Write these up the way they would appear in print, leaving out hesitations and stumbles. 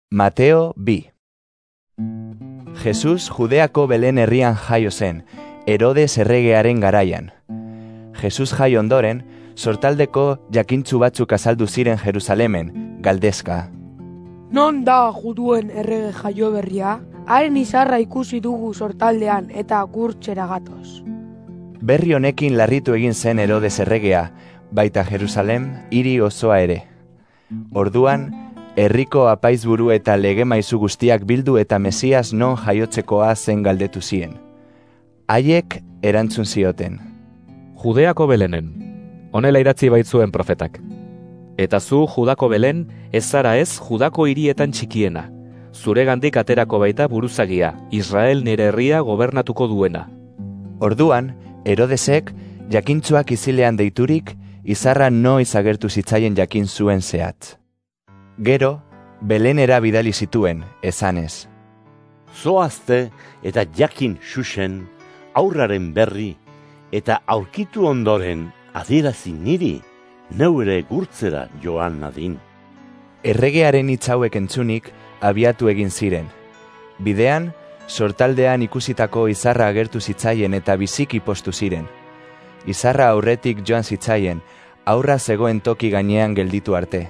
Mateo 2. Jesus Judeako Belen herrian jaio zen, Herodes erregearen garaian. Jesus jaio ondoren, sortaldeko jakintsu batzuk azaldu ziren Jerusalemen, galdezka. Non da juduen errege jaio berria? Haren izarra ikusi dugu sortaldean eta gurtxera gatoz. Berri honekin larritu egin zen Herodes erregea, baita Jerusalem hiri osoa ere. Orduan, herriko apaizburu eta legemaizu guztiak bildu eta Mesias non jaiotzekoa zen galdetu zien. Haiek erantzun zioten. Judeako Belenen, honela idatzi baitzuen profetak. Eta zu Judako Belen, ez zara ez Judako hirietan txikiena. Zuregandik aterako baita buruzagia, Israel nire herria gobernatuko duena. Orduan, Herodesek, jakintsuak izilean deiturik, izarra noiz agertu zitzaien jakin zuen zehatz. Gero, Belenera bidali zituen, esanez. Zoazte eta jakin xuxen, aurraren berri, eta aurkitu ondoren adierazi niri, neure gurtzera joan nadin. Erregearen hitz hauek entzunik, abiatu egin ziren. Bidean, sortaldean ikusitako izarra agertu zitzaien eta biziki postu ziren. Izarra aurretik joan zitzaien, aurra zegoen toki gainean gelditu arte.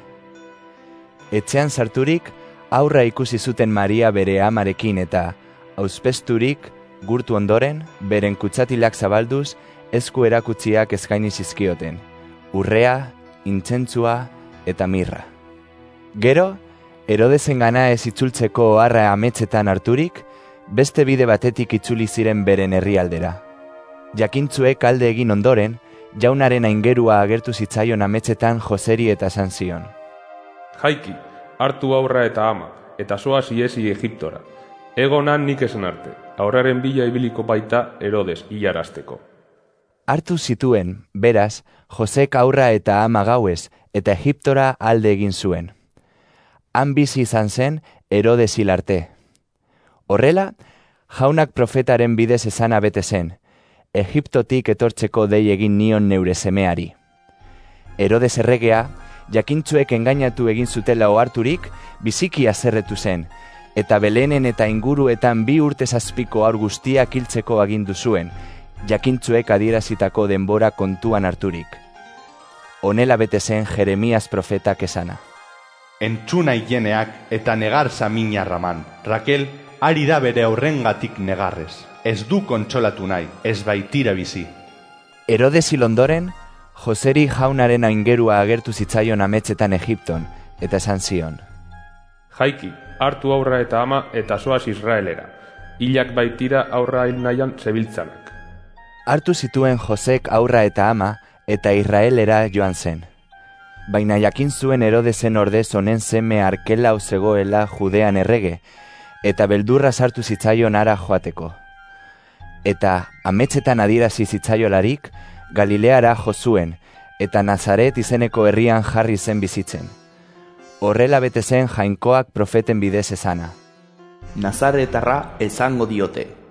Etxean sarturik, aurra ikusi zuten Maria bere amarekin eta, auzpesturik, gurtu ondoren, beren kutsatilak zabalduz, esku erakutsiak eskaini zizkioten, urrea, intzentzua eta mirra. Gero, Herodesen gana ez itzultzeko oharra ametsetan harturik, beste bide batetik itzuli ziren beren herrialdera. Jakintzuek alde egin ondoren, jaunaren aingerua agertu zitzaion ametsetan Joseri eta esan zion. Jaiki, hartu aurra eta ama, eta zoaz iesi Egiptora. Egonan nik esan arte, aurraren bila ibiliko baita Herodes hilarazteko. Hartu zituen, beraz, Josek aurra eta ama gauez, eta Egiptora alde egin zuen. Han bizi izan zen Herodes hil arte. Horrela, jaunak profetaren bidez esana bete zen, Egiptotik etortzeko dei egin nion neure semeari. Herodes erregea, jakintzuek engainatu egin zutela oharturik, biziki haserretu zen, eta Belenen eta inguruetan 2 urte zazpiko haur guztiak hiltzeko agindu zuen, jakintzuek adierazitako denbora kontuan harturik. Honela bete zen Jeremias profetak esana. Entzuna hieneak eta negar samina raman. Rakel, ari da bere aurrengatik negarrez. Ez du kontsolatu nahi, ez baitira bizi. Herodes hil ondoren, Joseri jaunaren aingerua agertu zitzaion ametsetan Egipton, eta esan zion. Jaiki, hartu aurra eta ama eta zoaz Israelera. Hilak baitira aurra hil nahian zebiltzanak. Hartu zituen Josek aurra eta ama, eta Israelera joan zen. Baina jakin zuen Herodesen ordez honen seme Arkelau zegoela Judean errege, eta beldurra sartu zitzaion hara joateko. Eta ametsetan adierazi zitzaiolarik, Galileara jo zuen, eta Nazaret izeneko herrian jarri zen bizitzen. Horrela bete zen Jainkoak profeten bidez esana. Nazaretarra esango diote.